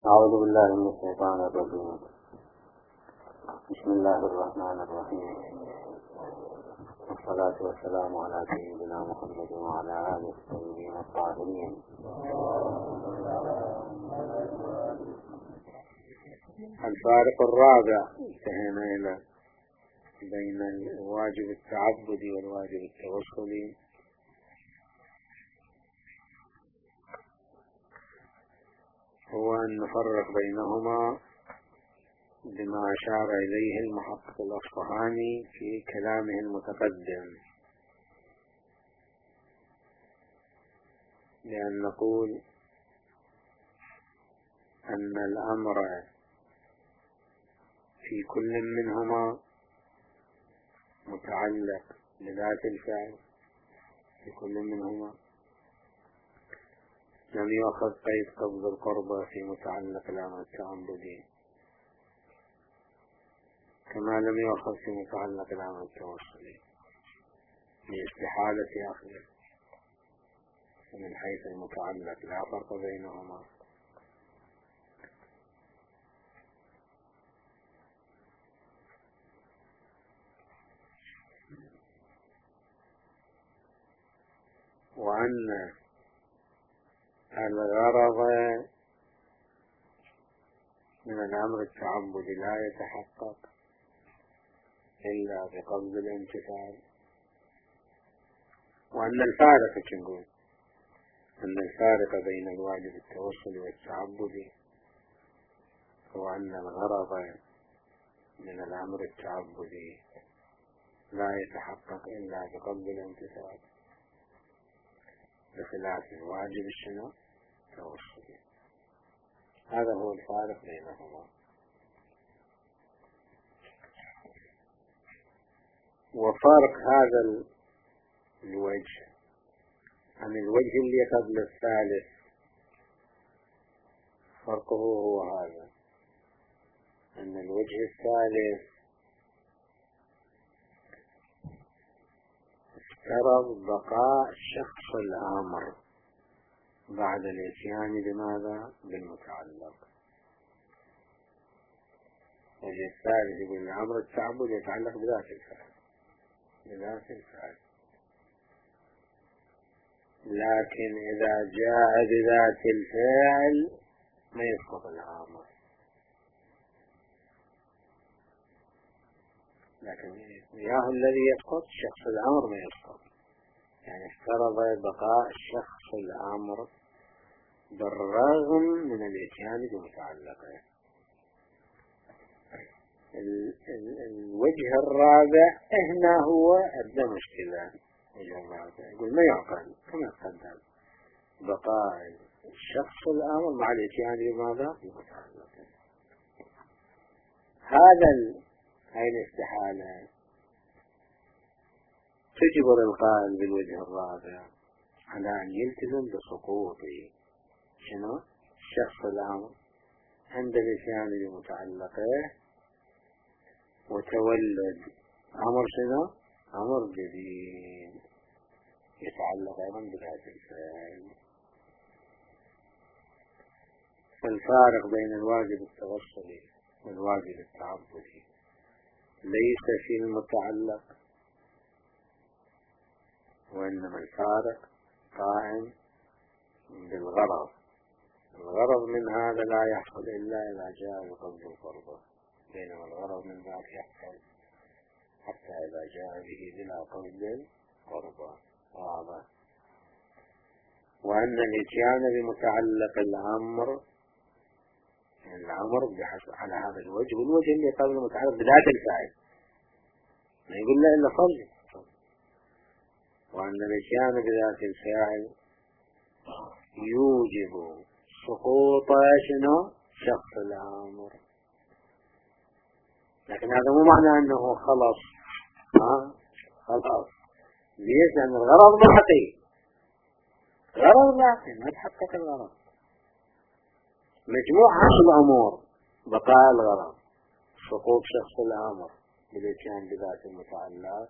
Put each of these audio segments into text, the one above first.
أعوذ بالله من الشيطان الرجيم. بسم الله الرحمن الرحيم، والصلاة والسلام على سيدنا محمد وعلى آله الطيبين الطاهرين. الفارق الرابع انتهينا إلى بين الواجب التعبدي والواجب التوسلي. هو أن نفرق بينهما بما أشار إليه المحقق الأصفهاني في كلامه المتقدم، لأن نقول أن الأمر في كل منهما متعلق بذات الفعل، في كل منهما لم يؤخذ قيد قبض القربة في متعلق الأمر التعبدي، كما لم يؤخذ في متعلق الأمر التوسلي لاستحالة أخذه. من حيث المتعلق لا فرق بينهما. وأن الغرض من الأمر التعبدي لا يتحقق إلا بقبض الامتثال. وأن الفارق نقول أن الفارق بين الواجب التوسلي والتعبدي هو أن الغرض من الأمر التعبدي لا يتحقق إلا بقبض الامتثال، بخلاف الواجب التوسلي. هذا هو الفارق بينهما. وفرق هذا الوجه عن الوجه اللي قبل الثالث، فرقه هو هذا: أن الوجه الثالث افترض بقاء شخص الأمر بعد الاتيان بماذا؟ بالمتعلق. الوجه الثالث يقول الأمر التعبد يتعلق بذات الفعل، بذات الفعل، لكن إذا جاء بذات الفعل ما يسقط الأمر، لكن إياه الذي يسقط، شخص الأمر ما يسقط. يعني افترض بقاء شخص الأمر بالرغم من الاتيان بمتعلقه. الوجه الرابع هنا هو أدنى مشكلة. الوجه الرابع يقول ما يعقل كما قدم بقاء شخص الأمر مع الاتيان بماذا؟ بمتعلقه. هاي الاستحالة تجبر القائل بالوجه الرابع على أن يلتزم بسقوط شخص الأمر عند الاتيان بمتعلقه، وتولد أمر أمر جديد يتعلق أيضا بذات الفعل. فالفارق بين الواجب التوسلي والواجب التعبدي ليس في المتعلق، وإنما الفارق قائم بالغرض. الغرض من هذا لا يحصل إلا إذا جاء بقبض القربة، بينما الغرض من ذاك يحصل حتى إذا جاء به بلا قبض القربة. واضح. وأن الاتيان بمتعلق الأمر على هذا الوجه، والوجه اللي قبل متعلق بذات الفاعل ما يقول لا إلا صلي. وأن الاتيان بذات الفاعل يوجب سقوط شخص الأمر، لكن هذا مو معنى أنه خلص. خلاص. ليش؟ لأن الغرض باقي، غرض باقي ما تحقق الغرض. مجموع الأمور بقاء الغرض، سقوط شخص الأمر بالاتيان بذات المتعلق،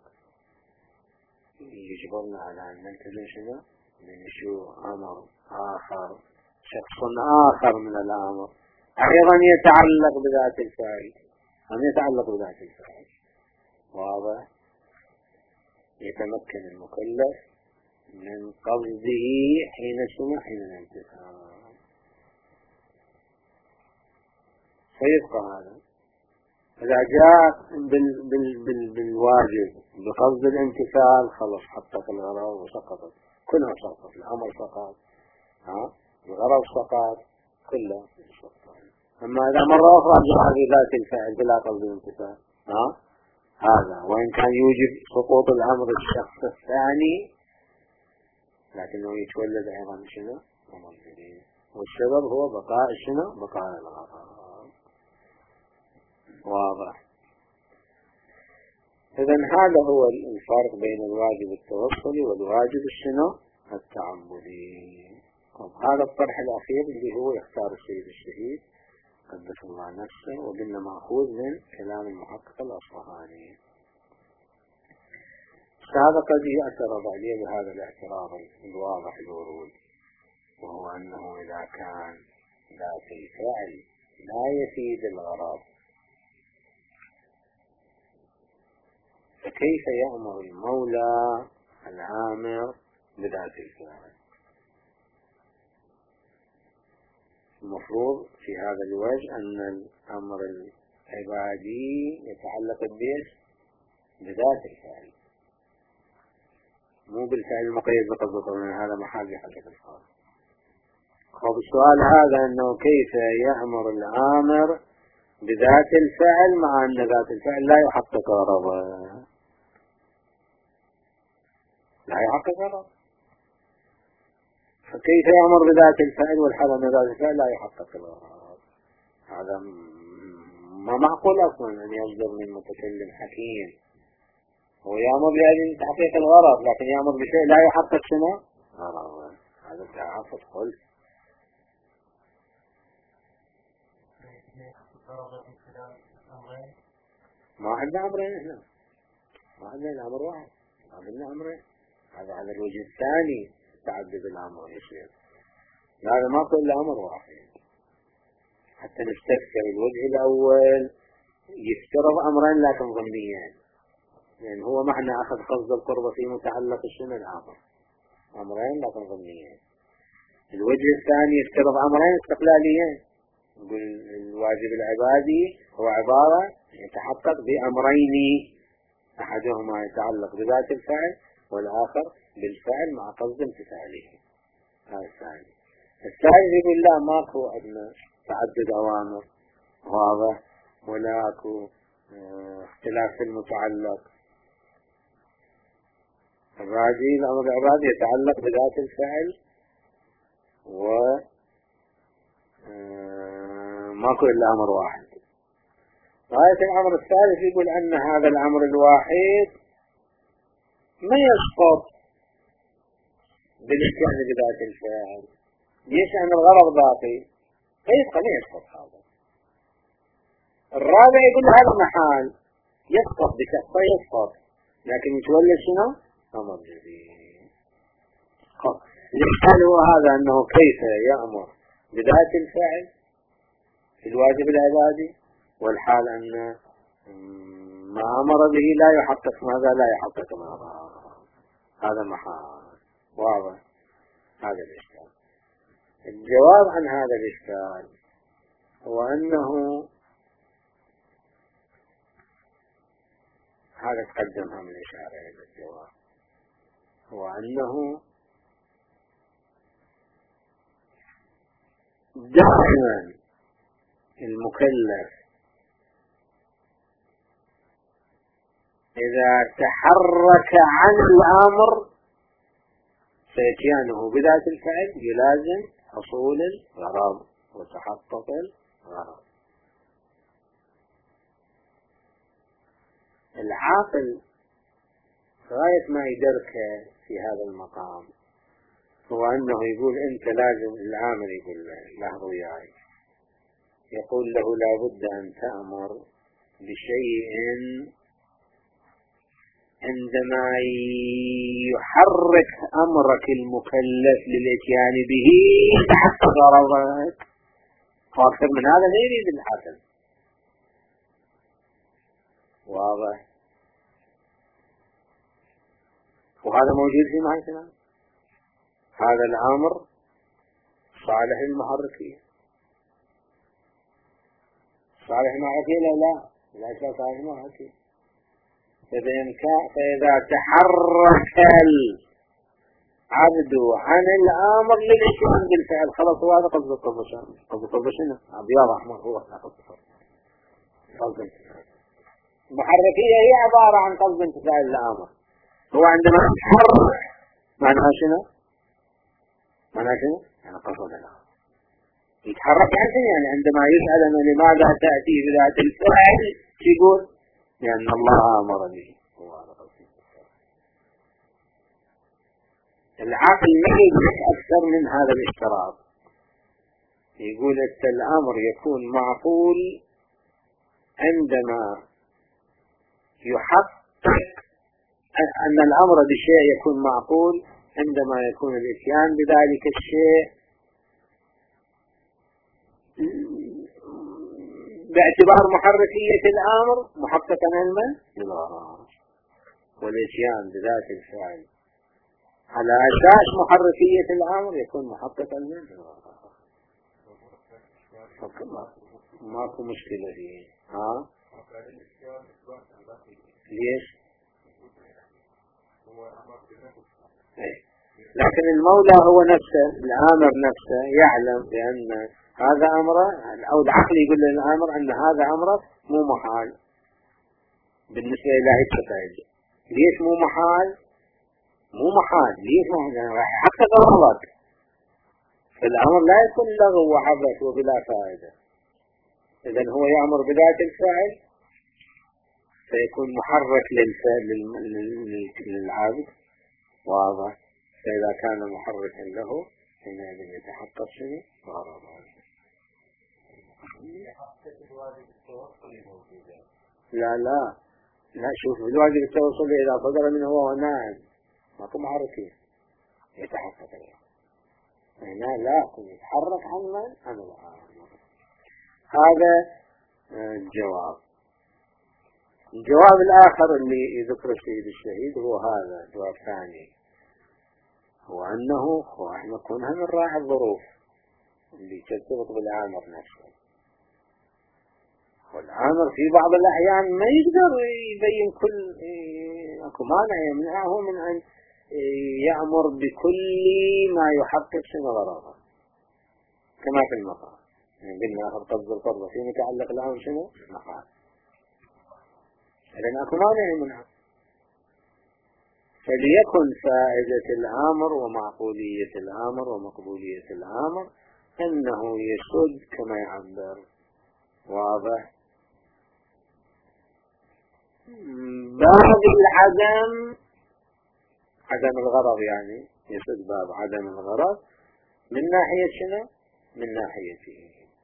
يجبرنا على أن نلتزم من شو أمر آخر، شخص آخر من الأمر أيضا يتعلق بذات الفاعل، يتعلق بذات الفاعل. واضح؟ يتمكن المكلف من قصده حين شنو؟ حين الامتثال. فيبقى هذا إذا جاء بالواجب بقصد الامتثال خلص حقق الغرض وسقطت كلها، سقطت الأمر سقط، الغرض سقط كله سقط. أما إذا مرة أخرى جاء بذات الفعل بلا قصد الامتثال هذا وإن كان يوجب سقوط الأمر الشخص الثاني لكنه يتولد أيضا شنو؟ أمر جديد، والسبب هو بقاء شنو؟ بقاء الغرض. واضح؟ إذن هذا هو الفرق بين الواجب التوصلي والواجب الشنو؟ التعبدي. هذا الطرح الأخير اللي هو يختار السيد الشهيد قدس الله نفسه، وقلنا مأخوذ من كلام المحقق الأصفهاني. هذا قد يعترض عليه بهذا الاعتراض الواضح الورود، وهو أنه إذا كان ذات الفعل لا يفيد الغرض فكيف يأمر المولى الآمر بذات الفعل؟ المفروض في هذا الوجه أن الأمر العبادي يتعلق بذات الفعل مو بالفعل المقيد بقصد، هذا محل يحدث الفعل. خب السؤال هذا أنه كيف يأمر الآمر بذات الفعل مع أن ذات الفعل لا يحقق غرضه، لا يحقق غرض، فكيف يأمر بذات الفعل والحال أن ذات الفعل لا يحقق الغرض؟ هذا ما معقول أصلا أن يصدر من متكلم حكيم. هو يأمر بأجل تحقيق الغرض لكن يأمر بشيء لا يحقق شنو؟ غرض. هذا تعافت خلف. ما عندنا أمرين هنا، ما عندنا الأمر واحد، ما عندنا أمرين. هذا على الوجه الثاني تعدد الأمر يصير، هذا ما كل أمر واحد. حتى نستفسر الوجه الأول يفترض أمرين لكن ضمنيين، يعني هو معنى أخذ قصد القربة في متعلق الشنو الأمر، أمرين لكن ضمنيين. الوجه الثاني يفترض أمرين استقلاليين، يقول الواجب العبادي هو عبارة يتحقق بأمرين، أحدهما يتعلق بذات الفعل والآخر بالفعل مع قصد امتثاله. هذا الثاني. الثالث يقول لا ماكو عندنا تعدد أوامر واضح ولا اكو اختلاف في المتعلق. الراجي الأمر العبادي يتعلق بذات الفعل و ماكو إلا أمر واحد. غاية الأمر الثالث يقول أن هذا الأمر الواحد ما يسقط بالاتيان بذات الفعل، ليش؟ أن الغرض باقي فيبقى ما يسقط هذا. الرابع يقول هذا محال يسقط بكفة يسقط لكن يتولد شنو؟ أمر جديد. الإشكال هو هذا أنه كيف يأمر بذات الفعل في الواجب العبادي والحال أن ما أمر به لا يحقق ماذا؟ لا يحقق ماذا؟ هذا محال. واضح؟ هذا الإشكال. الجواب عن هذا الإشكال هو أنه هذا تقدمها من إشارة إلى الجواب، هو أنه دائما المكلف إذا تحرك عن الأمر فإتيانه بذات الفعل يلازم حصول الغرض وتحقق الغرض. العاقل غاية ما يدركه في هذا المقام هو أنه يقول أنت لازم العامل يقول له وياي، يقول له لابد أن تأمر بشيء عندما يحرك أمرك المكلف للإتيان به تحقق غرضك. وأكثر من هذا لا يريد الحاكم. واضح؟ وهذا موجود في معركة. هذا الأمر صالح المحركية. صالح المحركية لا صالح المحركية. فإذا تحرك العبد عن الأمر للإتيان بالفعل خلاص هو هذا قصد الطبشان. قصد الطبشان أبيض أحمر هو قصد المحركية هي عبارة عن قصد انتفاع الأمر. هو عندما يتحرك معناها شنو؟ يعني قصد الأمر يتحرك يعني عندما يسأل أنه لماذا تأتي بذات الفعل يقول لأن الله أمر به. هو هذا قصد العقل ما يدرك أكثر من هذا الاشتراط. يقول الأمر يكون معقول عندما يحقق أن الأمر بشيء يكون معقول عندما يكون الإتيان بذلك الشيء باعتبار محركية الأمر محققا علما للغرض، والإتيان بذات الفعل على أساس محركية الأمر يكون محققا للغرض. ماكو مشكلة فيه. ليش؟ لكن المولى هو نفسه الآمر نفسه يعلم بأن هذا أمره، أو العقل يقول للآمر أن هذا أمره مو محال بالنسبة إلى التفاعل. ليش مو محال؟ مو محال ليش؟ راح يحقق غلط. فالأمر لا يكون لغو وعبث وبلا فائدة. إذن هو يأمر بذات الفعل فيكون محرك للفعل للعبد. واضح؟ فإذا كان محركا له حينئذ يتحقق شيء غرضه. لا شوف الواجب التوصل إذا صدر منه هو نائم ماكو محركية يتحقق له. هنا لا يتحرك عن الأمر. هذا الجواب. الجواب الآخر اللي يذكر السيد الشهيد هو هذا الجواب الثاني، هو أنه احنا كونها من راعي الظروف اللي ترتبط بالآمر نفسه. والآمر في بعض الأحيان ما يقدر يبين كل اكو مانع يمنعه من أن يأمر بكل ما يحقق شنو غرضه كما في المقام. يعني قلنا آخر قبض القرض فيما يتعلق الآمر شنو؟ مقام. لأن أكو مانع يمنعه. فليكن فائدة الآمر ومعقولية الآمر ومقبولية الآمر أنه يسد كما يعبر. واضح؟ باب العدم، عدم الغرض يعني يسد باب عدم الغرض من ناحية شنو؟ من ناحيته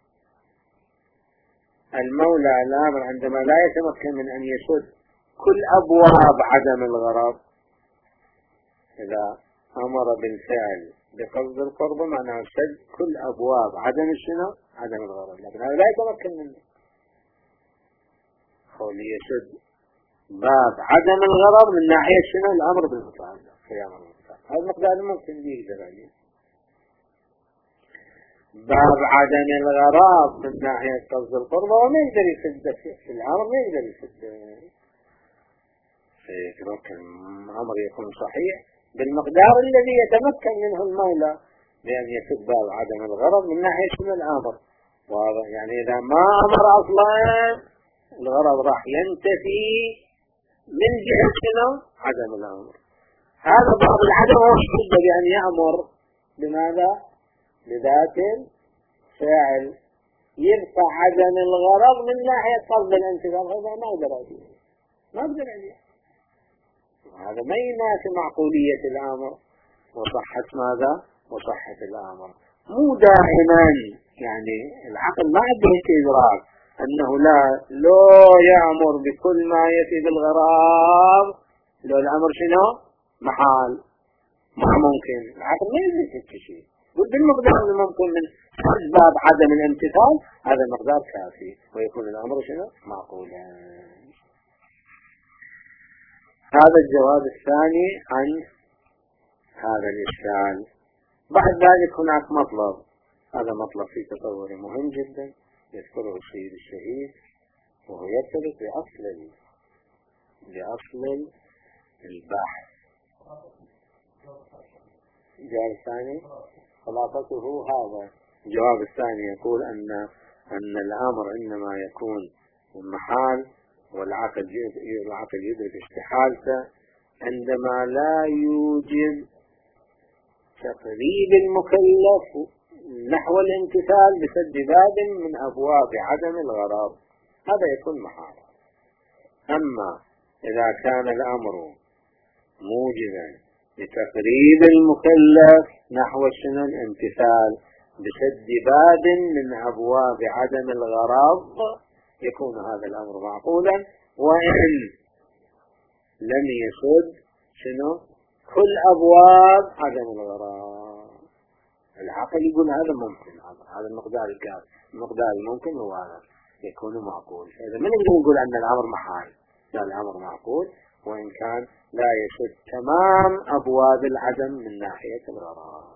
المولى الآمر عندما لا يتمكن من أن يسد كل أبواب عدم الغرض. إذا أمر بالفعل بقصد القرب معناه سد كل أبواب عدم الشنو؟ عدم الغرض. لكن هذا لا يتمكن منه. قول يسد باب عدم الغرض من ناحية شنو؟ الأمر بالفعل قيام المفعل. هذا المقدار ممكن يقدر عليه. باب عدم الغرض من ناحية قصد القرب وما يقدر يسد في الأمر، ما يقدر يسد. فيتمكن الأمر يكون صحيح بالمقدار الذي يتمكن منه المولى بأن يسد باب عدم الغرض من ناحية شنو؟ الأمر. واضح؟ يعني إذا ما أمر أصلا الغرض راح ينتفي من جهة شنو؟ عدم الأمر. هذا بعض العدم هو الشدة بأن يأمر بماذا؟ بذات الفعل يبقى عدم الغرض من ناحية قصد الانتفاع. هذا ما أقدر عليه. هذا ما ينافي معقولية الأمر وصحة ماذا؟ وصحة الأمر. مو دائما يعني العقل ما عنده إدراك أنه لو يأمر بكل ما يفي بالغرض لو الأمر شنو؟ محال ما ممكن. العقل ما يدرك شيء. بالمقدار الممكن من أسباب عدم الامتثال، هذا المقدار كافي ويكون الأمر شنو؟ معقولا. هذا الجواب الثاني عن هذا الإشكال. بعد ذلك هناك مطلب، هذا مطلب في تصوري مهم جدا يذكره السيد الشهيد، وهو يرتبط بأصل البحث. الجواب الثاني خلاصته هذا. الجواب الثاني يقول أن الأمر إنما يكون محال والعقل يدرك استحالته عندما لا يوجد تقريب المكلف نحو الامتثال بسد باب من أبواب عدم الغرض، هذا يكون محال. أما إذا كان الأمر موجبا لتقريب المكلف نحو شنو الامتثال بسد باب من أبواب عدم الغرض، يكون هذا الأمر معقولا، وإن لم يسد شنو كل أبواب عدم الغرض. العقل يقول هذا ممكن، هذا المقدار الكافي، المقدار الممكن هو هذا يكون معقول. إذا ما نقدر نقول أن الأمر محال، لا، الأمر معقول وإن كان لا يسد تمام أبواب العدم من ناحية الغرض.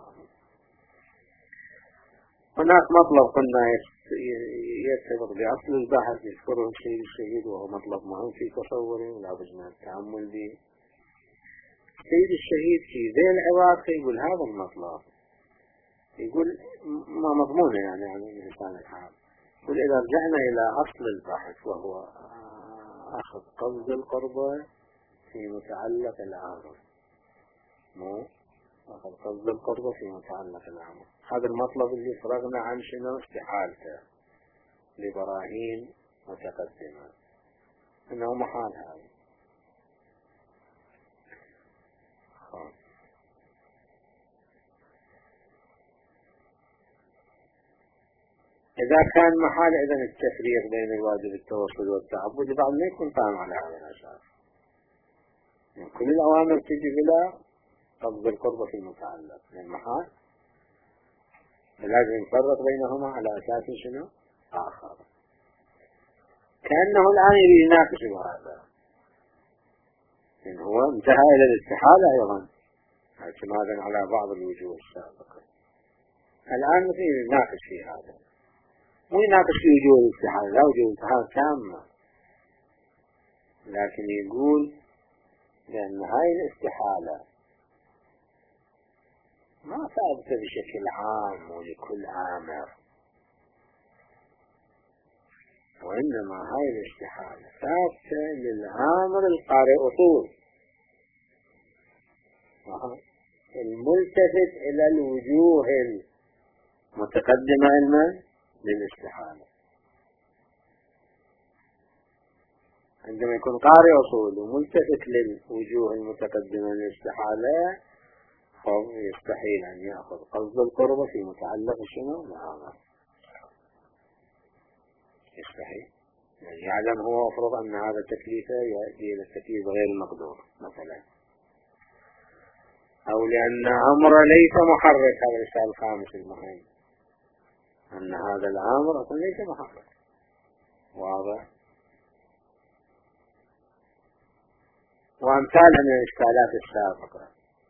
هناك مطلب قلنا يرتبط بأصل البحث يذكره السيد الشهيد، وهو مطلب مهم في تصوري ولا بد من التأمل به. السيد الشهيد في ذي العواقب يقول هذا المطلب، يقول ما مضمونه يعني عن لسان الحال، يقول إذا رجعنا إلى أصل البحث وهو أخذ قصد القربة في متعلق الأمر، مو أخذ قصد القربة في متعلق الأمر، هذا المطلب اللي فرغنا عن شنو استحالته لبراهين متقدمة إنه محال هذا. إذا كان محال إذن التفريق بين الواجب التوصل والتعبد بعد ما يكون قائم على هذا الأساس، يعني كل الأوامر تجي بلا قصد القربة في المتعلق من محال، لازم نفرق بينهما على أساس شنو آخر. كأنه الآن يريد يناقش هذا، إن هو انتهى إلى الاستحالة أيضا اعتمادا على بعض الوجوه السابقة. الآن مثل يناقش في هذا، مو يناقش في وجوه الاستحالة، لا وجوه الاستحالة تامة، لكن يقول لأن هاي الاستحالة ما ثابتة بشكل عام ولكل آمر، وإنما هاي الاستحالة ثابتة للآمر القارئ أصول الملتفت إلى الوجوه المتقدمة علما للاستحالة. عندما يكون قارئ أصول وملتفت للوجوه المتقدمة للاستحالة يستحيل أن يأخذ قصد القربة في متعلق شنو الأمر، يستحيل، يعني يعلم هو وفرض أن هذا التكليف يؤدي إلى التكليف غير المقدور مثلا، أو لأن أمر ليس محرك. هذا الإشكال الخامس المهم، أن هذا الأمر أصلا ليس محرك، واضح. وأمثالها من الإشكالات السابقة،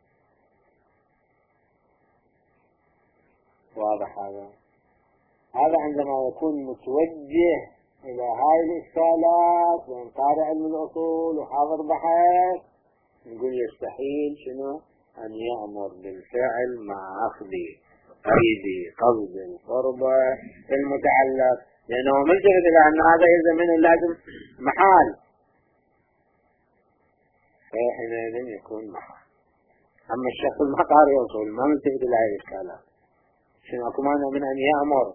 واضح. هذا عندما يكون متوجه إلى هاي الإشكالات وإن قارئ علم الأصول وحاضر بحث، نقول يستحيل شنو أن يأمر بالفعل مع أخذ قيد قصد القربة المتعلق، لأنه ملتفت إلى أن هذا إذا منه لازم محال، فحينئذ يكون محال. أما الشخص المقارئ أصول ما ملتفت إلى هاي الإشكالات، شنو أكو مانع من أن يأمر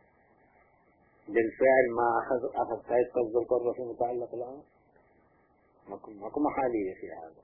بالفعل ما أخذ قيد قصد القربة في متعلق الأمر؟ ماكو محالية في هذا.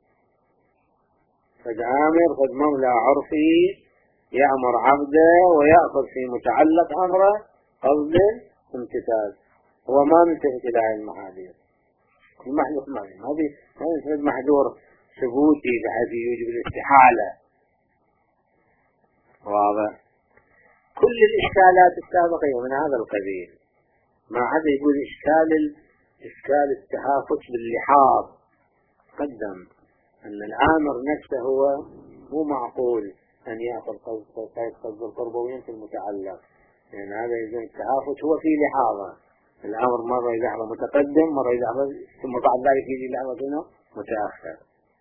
فالآمر قد مولى عرفي يأمر عبده ويأخذ في متعلق أمره قصد امتثال، هو ما ملتفت إلى هذه المحالية. كل محدث هذه محذور ثبوتي بحيث يوجب الاستحالة، واضح. كل الإشكالات السابقة من هذا القبيل، ما عدا يقول إشكال التهافت باللحاظ. قدم أن الآمر نفسه هو مو معقول أن يأخذ قصد القربويين في المتعلق، لأن يعني هذا يزن التهافت هو في لحاظه. الأمر مرة لحظة متقدم، مرة لحظة، ثم بعد ذلك يجي لحظة هنا متأخر.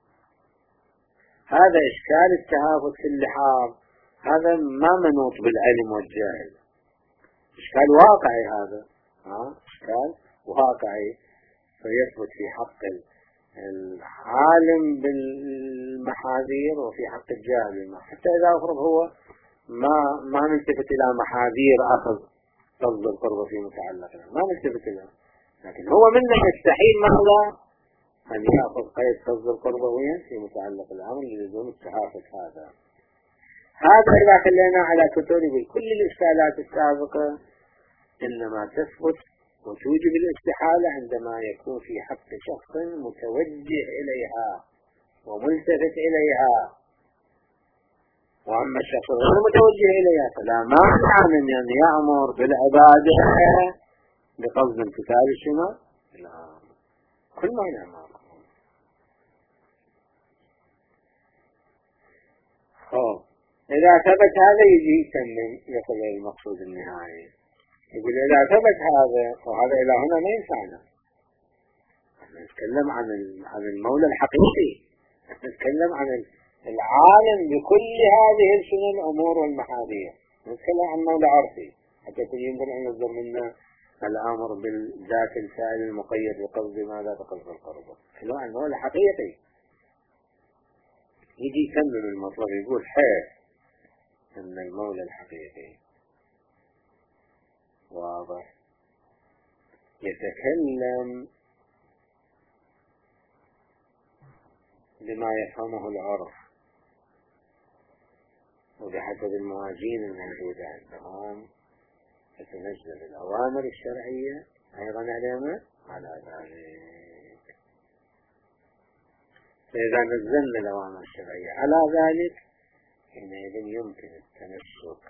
هذا إشكال التهافت في اللحاظ، هذا ما منوط بالعلم والجهل، إشكال واقعي. هذا إشكال واقعي، فيثبت في حق العالم بالمحاذير وفي حق الجاهل، حتى إذا أفرض هو ما نلتفت إلى محاذير أخذ قصد القرب في متعلقنا، ما نلتفت إلى، لكن هو منا يستحيل مهلا أن يأخذ قيد قصد القرب وين في متعلق الأمر لزوم التحافظ. هذا إذا خلينا على كتب كل الإشكالات السابقة إنما تثبت وتوجب الاستحالة عندما يكون في حق شخص متوجه إليها وملتفت إليها، وأما الشخص غير متوجه إليها فلا مانع من أن يأمر بالعبادة بقصد امتثال الشمال. لا، كل ما يأمر. إذا ثبت هذا يجي يسمم يصل إلى المقصود النهائي، يقول إذا ثبت هذا وهذا إلى هنا ما ينفعنا. نتكلم عن المولى الحقيقي، نتكلم عن العالم بكل هذه السنن الأمور والمحاذير، نتكلم عن مولى عرفي حتى ينظر أن يصدر منا الأمر بالذات الفاعل المقيد بقصد ماذا بقصد القرب، نتكلم عن المولى الحقيقي. يجي يسمم المطلب يقول حيث أن المولى الحقيقي واضح يتكلم بما يفهمه العرف وبحسب المواجين الموجودة عندهم، فتنزل الأوامر الشرعية أيضا على ذلك. فإذا نزلنا الأوامر الشرعية على ذلك حينئذ يمكن التمسك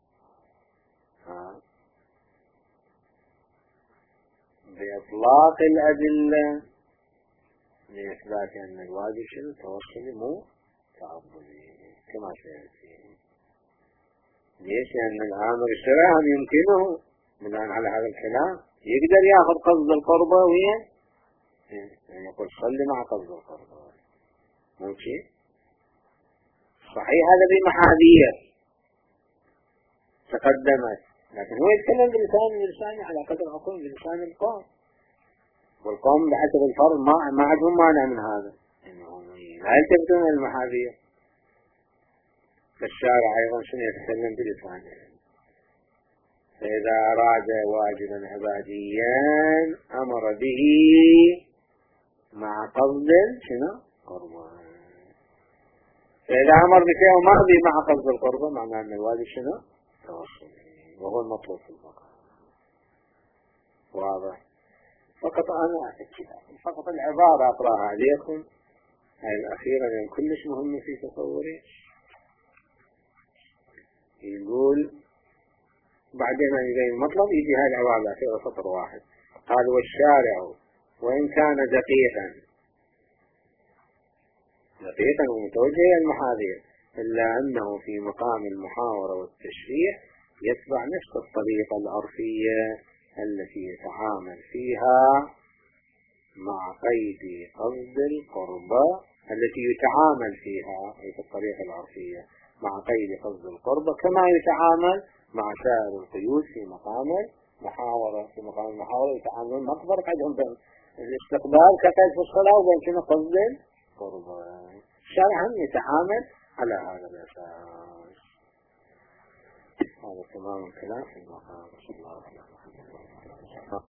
بإطلاق الأدلة لإثبات أن الواجب شنو توصلي مو تعبدي كما سيأتي. ليش؟ لأن الآمر الشرعي يمكنه بناء على هذا الكلام يقدر يأخذ قصد القربة وين؟ يعني يقول صل مع قصد القربة، مو شيء صحيح. هذا بمحاذير تقدمت، لكن هو يتكلم بلسان على قدر عقول بلسان القوم، والقوم بحسب الفرض ما عندهم مانع من هذا، لا يلتفتون إلى المحاذير. فالشارع أيضا شنو يتكلم بلسانه، فإذا أراد واجبا عباديا أمر به مع قصد شنو قربان. فإذا أمر بشيء وماضي مع قصد القربة معناه أن الواجب شنو توصل، وهو المطلوب في المقام. واضح. فقط العبارة أقرأها عليكم هاي الأخيرة لأن كلش مهمة في تصوري. يقول بعدين يبين المطلب، يجي هاي العبارة الأخيرة سطر واحد، قال والشارع وإن كان دقيقا ومتوجه إلى المحاذير إلا أنه في مقام المحاورة والتشريع يتبع نفس الطريقة العرفية التي يتعامل فيها مع قيد قصد القربة، التي يتعامل فيها أي في الطريقة العرفية مع قيد قصد القربة كما يتعامل مع سائر القيود في مقام المحاورة. في مقام المحاورة يتعاملون مقدر عندهم بين الاستقبال كقيد في الصلاة وبين شنو قصد القربة. الشارع هم يتعامل على هذا الأساس. هذا تمام الكلام في المقام.